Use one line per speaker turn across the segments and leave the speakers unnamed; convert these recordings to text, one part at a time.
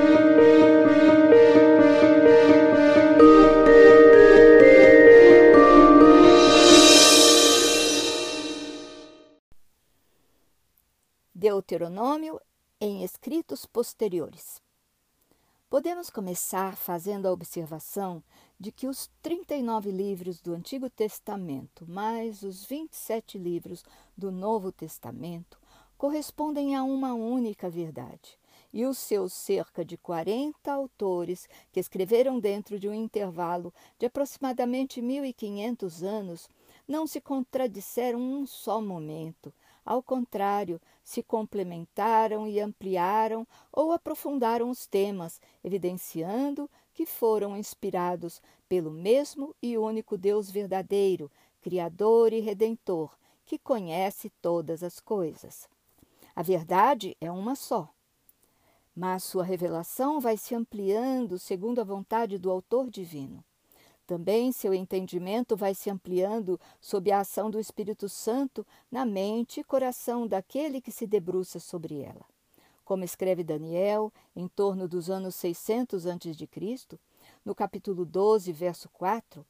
Deuteronômio em escritos posteriores. Podemos começar fazendo a observação de que os 39 livros do Antigo Testamento, mais os 27 livros do Novo Testamento, correspondem a uma única verdade, e os seus cerca de 40 autores, que escreveram dentro de um intervalo de aproximadamente 1.500 anos, não se contradisseram um só momento. Ao contrário, se complementaram e ampliaram ou aprofundaram os temas, evidenciando que foram inspirados pelo mesmo e único Deus verdadeiro, Criador e Redentor, que conhece todas as coisas. A verdade é uma só, mas sua revelação vai se ampliando segundo a vontade do autor divino. Também seu entendimento vai se ampliando sob a ação do Espírito Santo na mente e coração daquele que se debruça sobre ela. Como escreve Daniel, em torno dos anos 600 a.C., no capítulo 12, verso 4,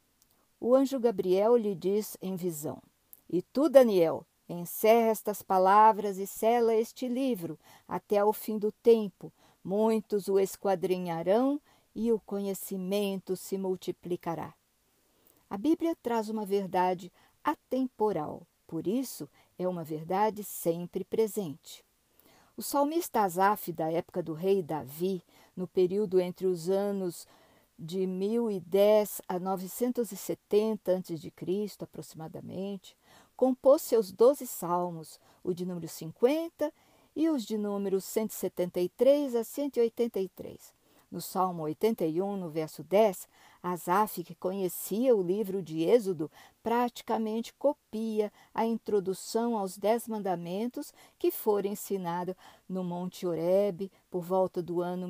o anjo Gabriel lhe diz em visão: "E tu, Daniel, encerra estas palavras e sela este livro até ao fim do tempo. Muitos o esquadrinharão e o conhecimento se multiplicará." A Bíblia traz uma verdade atemporal, por isso é uma verdade sempre presente. O salmista Asaf, da época do rei Davi, no período entre os anos de 1010 a 970 a.C., aproximadamente, compôs seus 12 salmos, o de número 50 e os de número 173 a 183. No Salmo 81, no verso 10, Asaf, que conhecia o livro de Êxodo, praticamente copia a introdução aos 10 mandamentos que foram ensinados no Monte Horebe por volta do ano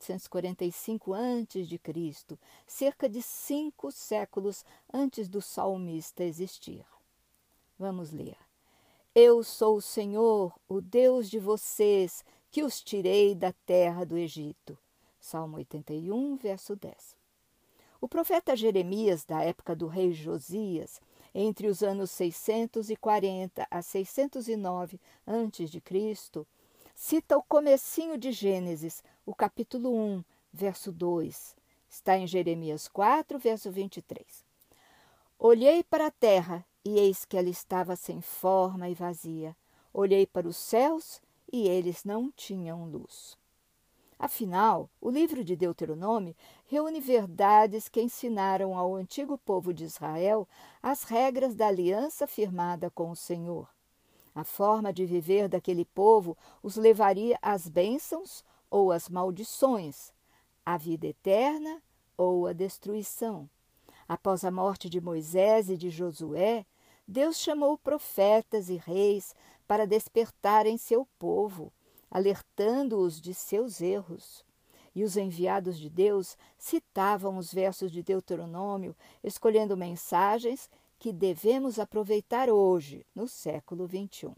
1445 a.C., cerca de 5 séculos antes do salmista existir. Vamos ler. "Eu sou o Senhor, o Deus de vocês, que os tirei da terra do Egito." Salmo 81, verso 10. O profeta Jeremias, da época do rei Josias, entre os anos 640 a 609 a.C., cita o comecinho de Gênesis, o capítulo 1, verso 2. Está em Jeremias 4, verso 23. "Olhei para a terra, e eis que ela estava sem forma e vazia. Olhei para os céus, e eles não tinham luz." Afinal, o livro de Deuteronômio reúne verdades que ensinaram ao antigo povo de Israel as regras da aliança firmada com o Senhor. A forma de viver daquele povo os levaria às bênçãos ou às maldições, à vida eterna ou à destruição. Após a morte de Moisés e de Josué, Deus chamou profetas e reis para despertarem seu povo, alertando-os de seus erros. E os enviados de Deus citavam os versos de Deuteronômio, escolhendo mensagens que devemos aproveitar hoje, no século XXI.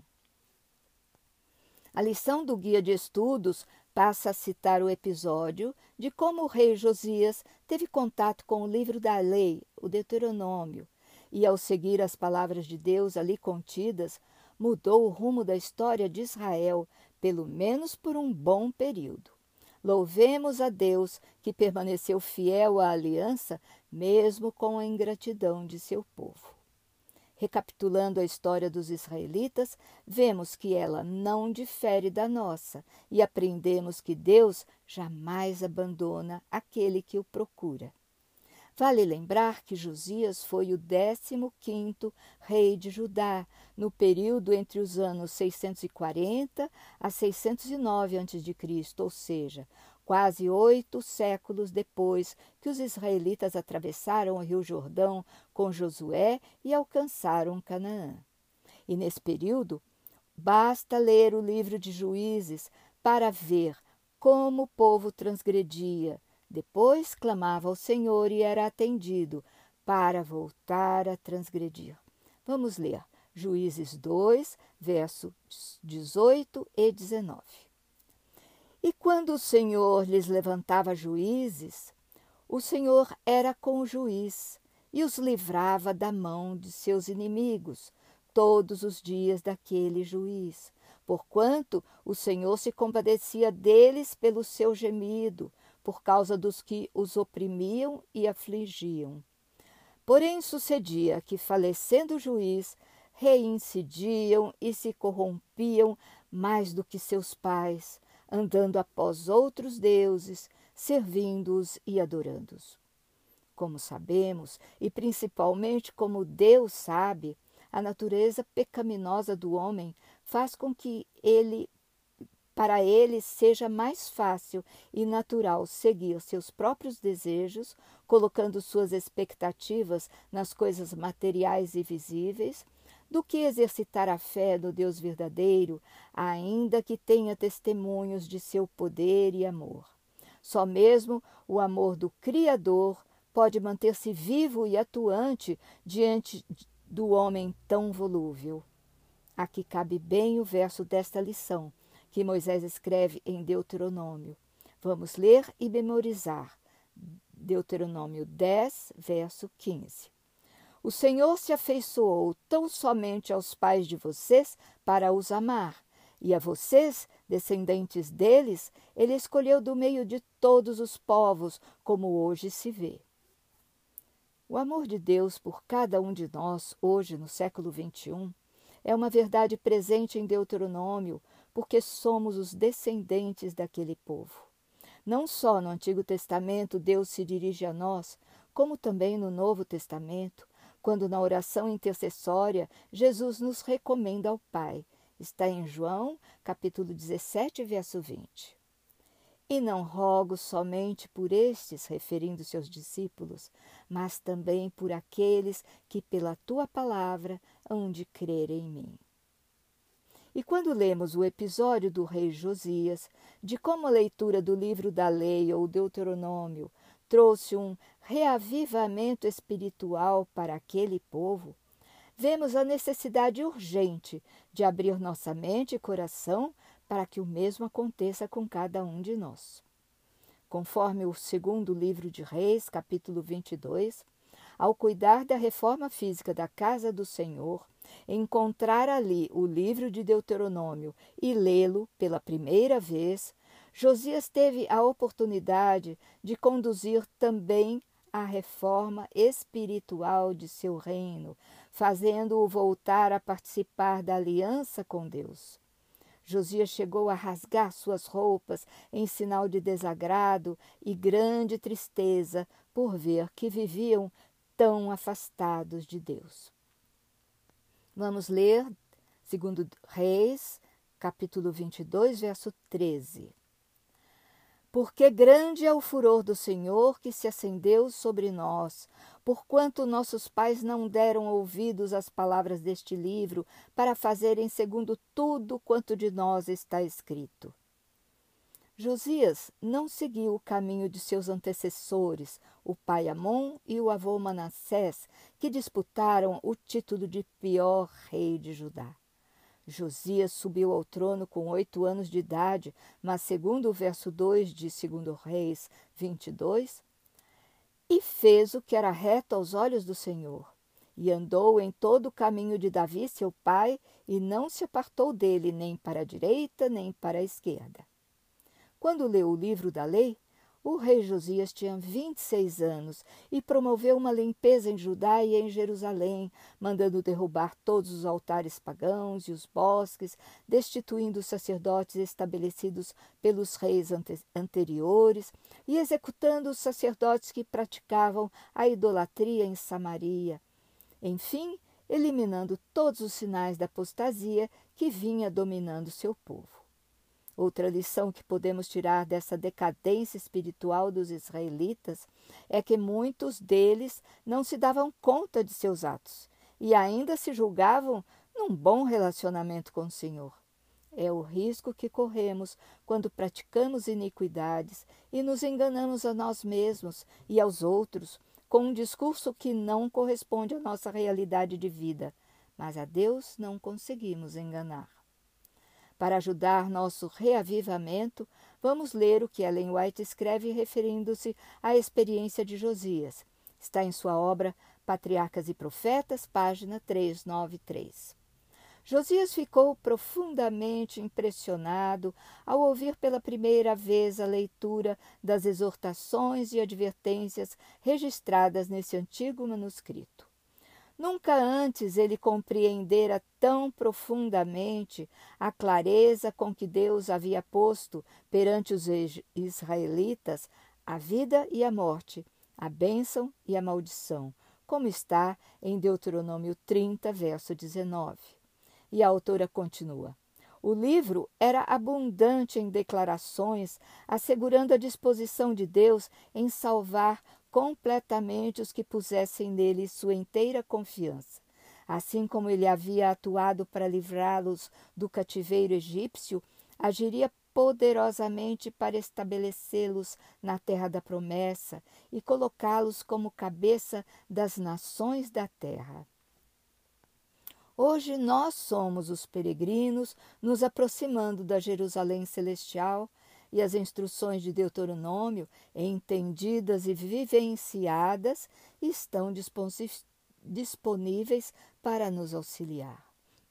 A lição do guia de estudos passa a citar o episódio de como o rei Josias teve contato com o livro da lei, o Deuteronômio, e ao seguir as palavras de Deus ali contidas, mudou o rumo da história de Israel, pelo menos por um bom período. Louvemos a Deus que permaneceu fiel à aliança, mesmo com a ingratidão de seu povo. Recapitulando a história dos israelitas, vemos que ela não difere da nossa e aprendemos que Deus jamais abandona aquele que o procura. Vale lembrar que Josias foi o 15º rei de Judá, no período entre os anos 640 a 609 a.C., ou seja, quase 8 séculos depois que os israelitas atravessaram o Rio Jordão com Josué e alcançaram Canaã. E nesse período, basta ler o livro de Juízes para ver como o povo transgredia. Depois clamava ao Senhor e era atendido, para voltar a transgredir. Vamos ler Juízes 2, versos 18 e 19. E quando o Senhor lhes levantava juízes, o Senhor era com o juiz e os livrava da mão de seus inimigos todos os dias daquele juiz, porquanto o Senhor se compadecia deles pelo seu gemido, por causa dos que os oprimiam e afligiam. Porém sucedia que, falecendo o juiz, reincidiam e se corrompiam mais do que seus pais, andando após outros deuses, servindo-os e adorando-os. Como sabemos, e principalmente como Deus sabe, a natureza pecaminosa do homem faz com que para ele seja mais fácil e natural seguir seus próprios desejos, colocando suas expectativas nas coisas materiais e visíveis, do que exercitar a fé no Deus verdadeiro, ainda que tenha testemunhos de seu poder e amor. Só mesmo o amor do Criador pode manter-se vivo e atuante diante do homem tão volúvel. Aqui cabe bem o verso desta lição, que Moisés escreve em Deuteronômio. Vamos ler e memorizar. Deuteronômio 10, verso 15. O Senhor se afeiçoou tão somente aos pais de vocês para os amar, e a vocês, descendentes deles, ele escolheu do meio de todos os povos, como hoje se vê. O amor de Deus por cada um de nós, hoje no século XXI, é uma verdade presente em Deuteronômio, porque somos os descendentes daquele povo. Não só no Antigo Testamento Deus se dirige a nós, como também no Novo Testamento, quando na oração intercessória Jesus nos recomenda ao Pai. Está em João, capítulo 17, verso 20. E não rogo somente por estes, referindo-se aos discípulos, mas também por aqueles que pela tua palavra hão de crer em mim. E quando lemos o episódio do rei Josias, de como a leitura do livro da lei ou Deuteronômio trouxe um reavivamento espiritual para aquele povo, vemos a necessidade urgente de abrir nossa mente e coração para que o mesmo aconteça com cada um de nós. Conforme o segundo livro de Reis, capítulo 22, ao cuidar da reforma física da casa do Senhor, encontrar ali o livro de Deuteronômio e lê-lo pela primeira vez, Josias teve a oportunidade de conduzir também a reforma espiritual de seu reino, fazendo-o voltar a participar da aliança com Deus. Josias chegou a rasgar suas roupas em sinal de desagrado e grande tristeza por ver que viviam tão afastados de Deus. Vamos ler 2 Reis, capítulo 22, verso 13. Porque grande é o furor do Senhor que se acendeu sobre nós, porquanto nossos pais não deram ouvidos às palavras deste livro, para fazerem segundo tudo quanto de nós está escrito. Josias não seguiu o caminho de seus antecessores, o pai Amon e o avô Manassés, que disputaram o título de pior rei de Judá. Josias subiu ao trono com 8 anos de idade, mas segundo o verso 2 de 2 Reis 22, e fez o que era reto aos olhos do Senhor, e andou em todo o caminho de Davi, seu pai, e não se apartou dele nem para a direita nem para a esquerda. Quando leu o livro da lei, o rei Josias tinha 26 anos e promoveu uma limpeza em Judá e em Jerusalém, mandando derrubar todos os altares pagãos e os bosques, destituindo os sacerdotes estabelecidos pelos reis anteriores e executando os sacerdotes que praticavam a idolatria em Samaria. Enfim, eliminando todos os sinais da apostasia que vinha dominando seu povo. Outra lição que podemos tirar dessa decadência espiritual dos israelitas é que muitos deles não se davam conta de seus atos e ainda se julgavam num bom relacionamento com o Senhor. É o risco que corremos quando praticamos iniquidades e nos enganamos a nós mesmos e aos outros com um discurso que não corresponde à nossa realidade de vida, mas a Deus não conseguimos enganar. Para ajudar nosso reavivamento, Vamos ler o que Ellen White escreve referindo-se à experiência de Josias. Está em sua obra Patriarcas e Profetas, página 393. Josias ficou profundamente impressionado ao ouvir pela primeira vez a leitura das exortações e advertências registradas nesse antigo manuscrito. Nunca antes ele compreendera tão profundamente a clareza com que Deus havia posto perante os israelitas a vida e a morte, a bênção e a maldição, como está em Deuteronômio 30, verso 19. E a autora continua: o livro era abundante em declarações, assegurando a disposição de Deus em salvar completamente os que pusessem nele sua inteira confiança. Assim como ele havia atuado para livrá-los do cativeiro egípcio, agiria poderosamente para estabelecê-los na terra da promessa e colocá-los como cabeça das nações da terra. Hoje nós somos os peregrinos nos aproximando da Jerusalém celestial, e as instruções de Deuteronômio, entendidas e vivenciadas, estão disponíveis para nos auxiliar.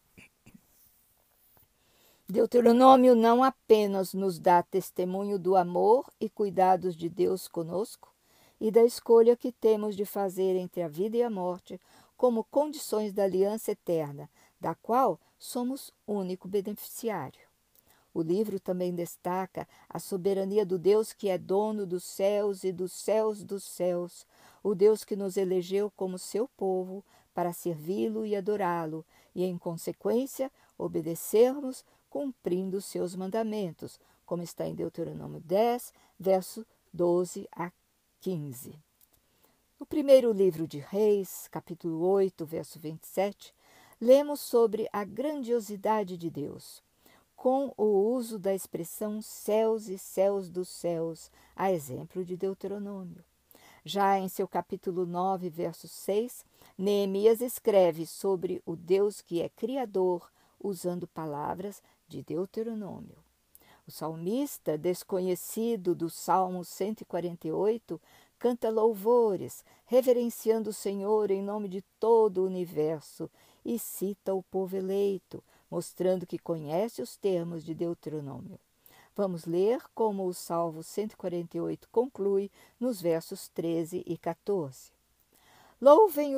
Deuteronômio não apenas nos dá testemunho do amor e cuidados de Deus conosco e da escolha que temos de fazer entre a vida e a morte como condições da aliança eterna, da qual somos único beneficiário. O livro também destaca a soberania do Deus que é dono dos céus e dos céus, o Deus que nos elegeu como seu povo para servi-lo e adorá-lo, e, em consequência, obedecermos cumprindo os seus mandamentos, como está em Deuteronômio 10, verso 12 a 15. No primeiro livro de Reis, capítulo 8, verso 27, lemos sobre a grandiosidade de Deus, com o uso da expressão céus e céus dos céus, a exemplo de Deuteronômio. Já em seu capítulo 9, verso 6, Neemias escreve sobre o Deus que é Criador, usando palavras de Deuteronômio. O salmista, desconhecido do Salmo 148, canta louvores, reverenciando o Senhor em nome de todo o universo, e cita o povo eleito, mostrando que conhece os termos de Deuteronômio. Vamos ler como o Salmo 148 conclui nos versos 13 e 14. Louvem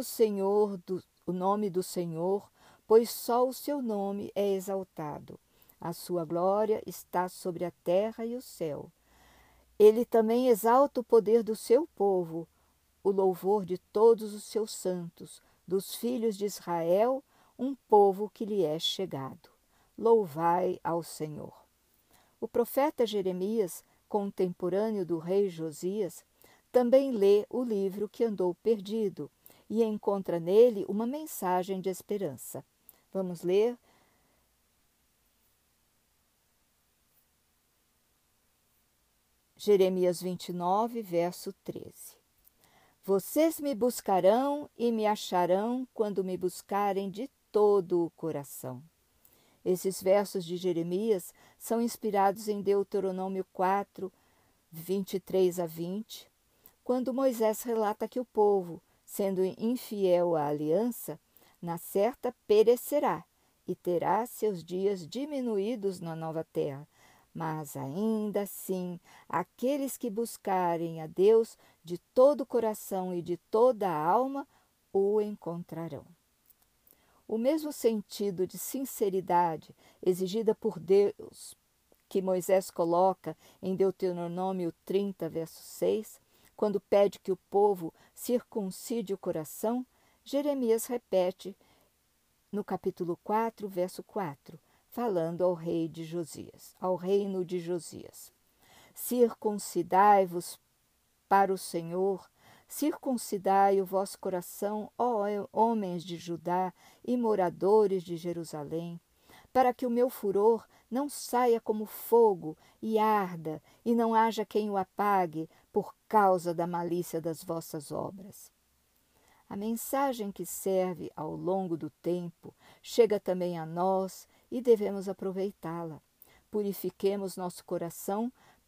o nome do Senhor, pois só o seu nome é exaltado. A sua glória está sobre a terra e o céu. Ele também exalta o poder do seu povo, o louvor de todos os seus santos, dos filhos de Israel, um povo que lhe é chegado. Louvai ao Senhor. O profeta Jeremias, contemporâneo do rei Josias, também lê o livro que andou perdido e encontra nele uma mensagem de esperança. Vamos ler? Jeremias 29, verso 13. Vocês me buscarão e me acharão quando me buscarem de todo o coração. Esses versos de Jeremias são inspirados em Deuteronômio 4, 23 a 20, quando Moisés relata que o povo, sendo infiel à aliança, na certa perecerá e terá seus dias diminuídos na nova terra. Mas ainda assim, aqueles que buscarem a Deus de todo o coração e de toda a alma o encontrarão. O mesmo sentido de sinceridade exigida por Deus que Moisés coloca em Deuteronômio 30, verso 6, quando pede que o povo circuncide o coração, Jeremias repete no capítulo 4, verso 4, falando ao reino de Josias. Circuncidai-vos para o Senhor, circuncidai o vosso coração, ó homens de Judá e moradores de Jerusalém, para que o meu furor não saia como fogo e arda, e não haja quem o apague por causa da malícia das vossas obras. A mensagem que serve ao longo do tempo chega também a nós e devemos aproveitá-la. Purifiquemos nosso coração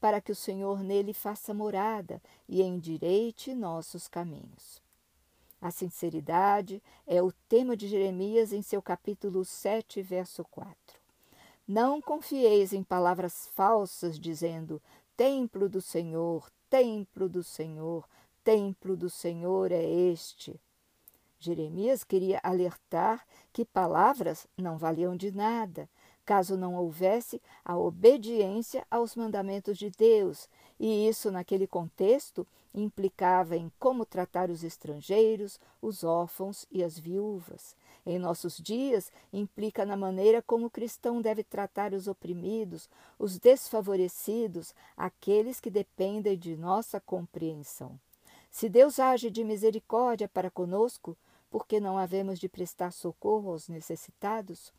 para que o Senhor nele faça morada e endireite nossos caminhos. A sinceridade é o tema de Jeremias em seu capítulo 7, verso 4. Não confieis em palavras falsas, dizendo: templo do Senhor, templo do Senhor, templo do Senhor é este. Jeremias queria alertar que palavras não valiam de nada, caso não houvesse a obediência aos mandamentos de Deus, e isso, naquele contexto, implicava em como tratar os estrangeiros, os órfãos e as viúvas. Em nossos dias, implica na maneira como o cristão deve tratar os oprimidos, os desfavorecidos, aqueles que dependem de nossa compreensão. Se Deus age de misericórdia para conosco, por que não havemos de prestar socorro aos necessitados?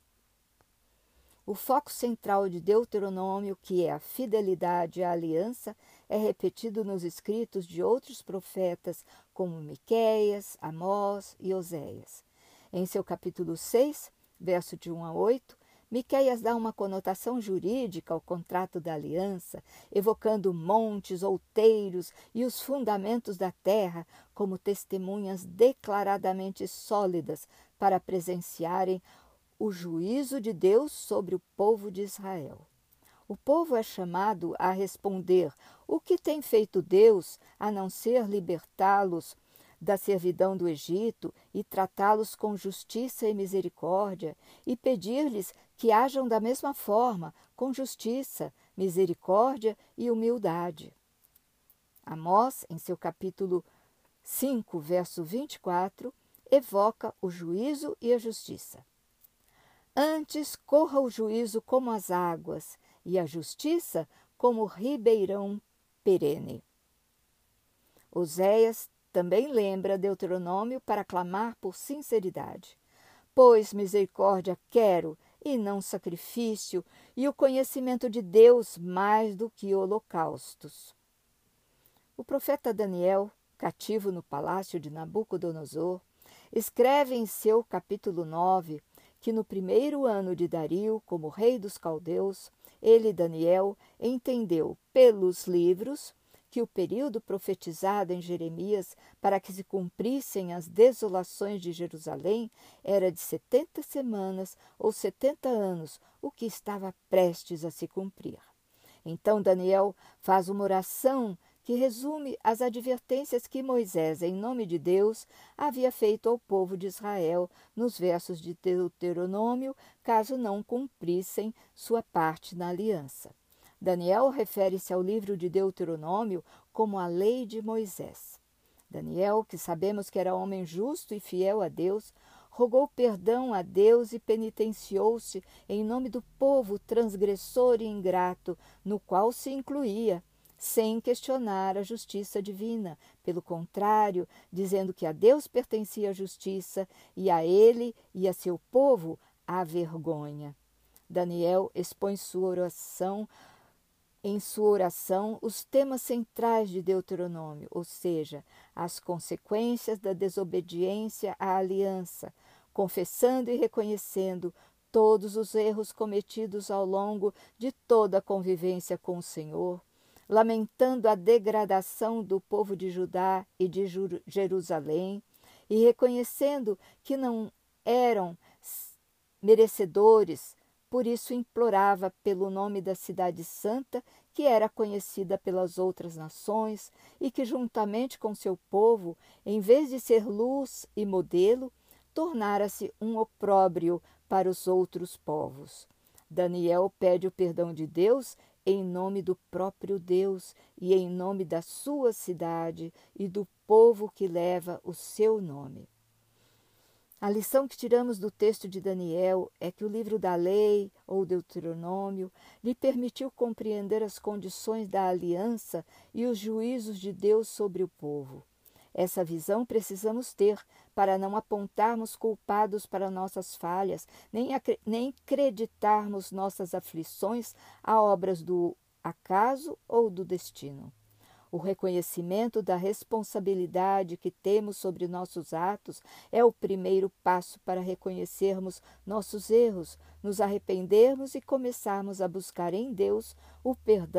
O foco central de Deuteronômio, que é a fidelidade à aliança, é repetido nos escritos de outros profetas, como Miqueias, Amós e Oséias. Em seu capítulo 6, verso de 1 a 8, Miqueias dá uma conotação jurídica ao contrato da aliança, evocando montes, outeiros e os fundamentos da terra como testemunhas declaradamente sólidas para presenciarem o juízo de Deus sobre o povo de Israel. O povo é chamado a responder: o que tem feito Deus a não ser libertá-los da servidão do Egito e tratá-los com justiça e misericórdia, e pedir-lhes que hajam da mesma forma, com justiça, misericórdia e humildade. Amós, em seu capítulo 5, verso 24, evoca o juízo e a justiça. Antes corra o juízo como as águas, e a justiça como o ribeirão perene. Oséias também lembra Deuteronômio para clamar por sinceridade. Pois misericórdia quero, e não sacrifício, e o conhecimento de Deus mais do que holocaustos. O profeta Daniel, cativo no palácio de Nabucodonosor, escreve em seu capítulo 9 que no primeiro ano de Dario, como rei dos caldeus, ele, Daniel, entendeu pelos livros que o período profetizado em Jeremias para que se cumprissem as desolações de Jerusalém era de 70 semanas ou 70 anos, o que estava prestes a se cumprir. Então Daniel faz uma oração que resume as advertências que Moisés, em nome de Deus, havia feito ao povo de Israel nos versos de Deuteronômio, caso não cumprissem sua parte na aliança. Daniel refere-se ao livro de Deuteronômio como a lei de Moisés. Daniel, que sabemos que era homem justo e fiel a Deus, rogou perdão a Deus e penitenciou-se em nome do povo transgressor e ingrato, no qual se incluía, sem questionar a justiça divina. Pelo contrário, dizendo que a Deus pertencia a justiça e a ele e a seu povo a vergonha. Daniel expõe em sua oração os temas centrais de Deuteronômio, ou seja, as consequências da desobediência à aliança, confessando e reconhecendo todos os erros cometidos ao longo de toda a convivência com o Senhor, lamentando a degradação do povo de Judá e de Jerusalém, e reconhecendo que não eram merecedores. Por isso implorava pelo nome da cidade santa, que era conhecida pelas outras nações e que, juntamente com seu povo, em vez de ser luz e modelo, tornara-se um opróbrio para os outros povos. Daniel pede o perdão de Deus em nome do próprio Deus e em nome da sua cidade e do povo que leva o seu nome. A lição que tiramos do texto de Daniel é que o livro da lei, ou Deuteronômio, lhe permitiu compreender as condições da aliança e os juízos de Deus sobre o povo. Essa visão precisamos ter para não apontarmos culpados para nossas falhas, nem acreditarmos nossas aflições a obras do acaso ou do destino. O reconhecimento da responsabilidade que temos sobre nossos atos é o primeiro passo para reconhecermos nossos erros, nos arrependermos e começarmos a buscar em Deus o perdão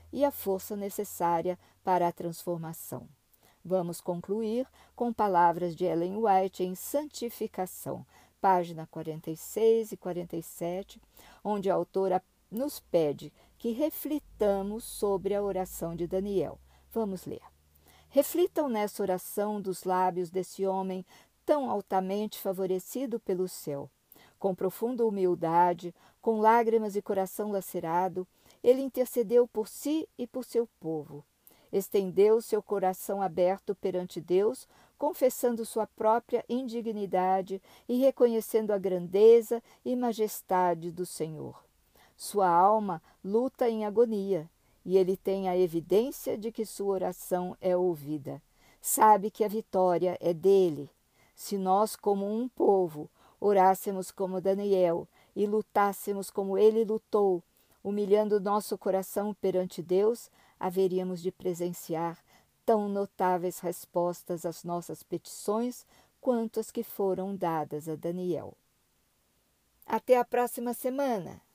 e a força necessária para a transformação. Vamos concluir com palavras de Ellen White em Santificação, página 46 e 47, onde a autora nos pede que reflitamos sobre a oração de Daniel. Vamos ler. Reflitam nessa oração dos lábios desse homem tão altamente favorecido pelo céu. Com profunda humildade, com lágrimas e coração lacerado, ele intercedeu por si e por seu povo. Estendeu seu coração aberto perante Deus, confessando sua própria indignidade e reconhecendo a grandeza e majestade do Senhor. Sua alma luta em agonia, e ele tem a evidência de que sua oração é ouvida. Sabe que a vitória é dele. Se nós, como um povo, orássemos como Daniel e lutássemos como ele lutou, humilhando nosso coração perante Deus, haveríamos de presenciar tão notáveis respostas às nossas petições quanto as que foram dadas a Daniel. Até a próxima semana!